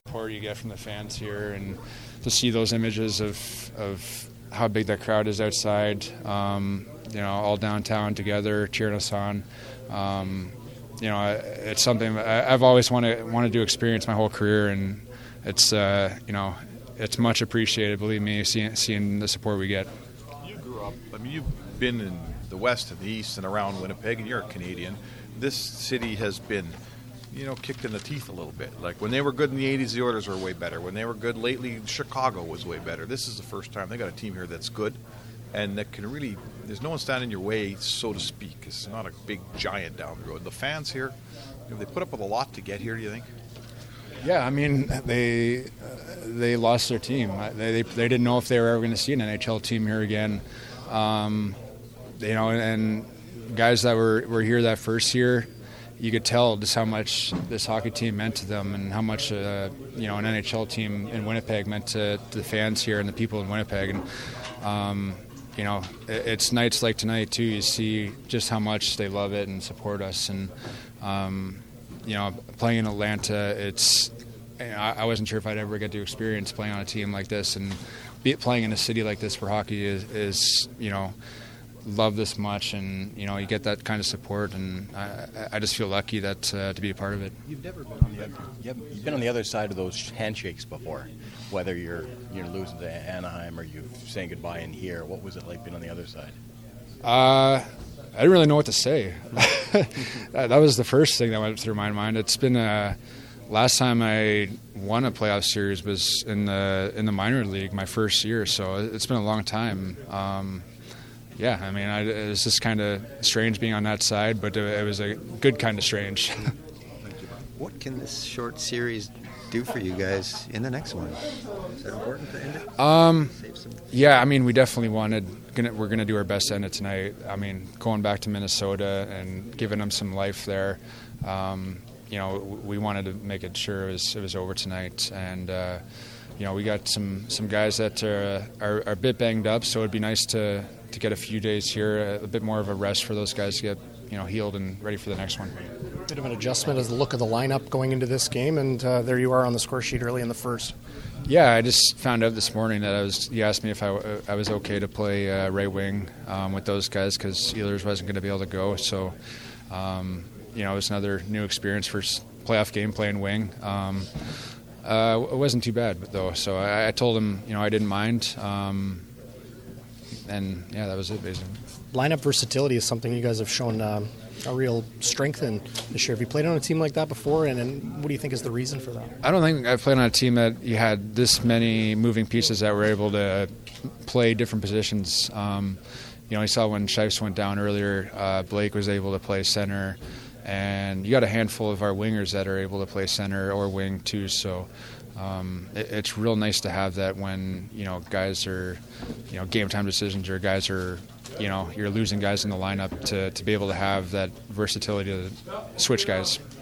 support you get from the fans here, and to see those images of how big that crowd is outside, all downtown together cheering us on. It's something that I've always wanted to experience my whole career, and it's it's much appreciated. Believe me, seeing the support we get. You grew up. You've been in the West and the East and around Winnipeg, and you're a Canadian. This city has been, kicked in the teeth a little bit. Like when they were good in the '80s, the Oilers were way better. When they were good lately, Chicago was way better. This is the first time they got a team here that's good, and that can really. There's no one standing in your way, so to speak. It's not a big giant down the road. The fans here, they put up with a lot to get here. Do you think? Yeah, they lost their team. They didn't know if they were ever going to see an NHL team here again. And guys that were here that first year, you could tell just how much this hockey team meant to them, and how much an NHL team in Winnipeg meant to the fans here and the people in Winnipeg. And it's nights like tonight too. You see just how much they love it and support us. And playing in Atlanta, I wasn't sure if I'd ever get to experience playing on a team like this, and playing in a city like this for hockey is love this much, and you get that kind of support, and I just feel lucky that to be a part of it. You've never been on you've been on the other side of those handshakes before, whether you're losing to Anaheim or you're saying goodbye in here. What was it like being on the other side? I didn't really know what to say. That was the first thing that went through my mind. It's been last time I won a playoff series was in the minor league, my first year, so it's been a long time. It was just kind of strange being on that side, but it was a good kind of strange. What can this short series do for you guys in the next one? Is it important to end it? We definitely we're going to do our best to end it tonight. Going back to Minnesota and giving them some life there, we wanted to make it sure it was over tonight. And, we got some guys that are a bit banged up, so it'd be nice to get a few days here, a bit more of a rest for those guys to get healed and ready for the next one. Bit of an adjustment as the look of the lineup going into this game, and there you are on the score sheet early in the first. Yeah, I just found out this morning that he asked me if I was okay to play right wing with those guys because Ehlers wasn't going to be able to go. So, it was another new experience for playoff game playing wing. It wasn't too bad though, so I told him I didn't mind. That was it basically. Lineup versatility is something you guys have shown a real strength in this year. Have you played on a team like that before, and what do you think is the reason for that? I don't think I've played on a team that you had this many moving pieces that were able to play different positions. You saw when Shifes went down earlier, Blake was able to play center, and you got a handful of our wingers that are able to play center or wing too, so it's real nice to have that when guys are game time decisions, or guys are you're losing guys in the lineup, to be able to have that versatility to switch guys.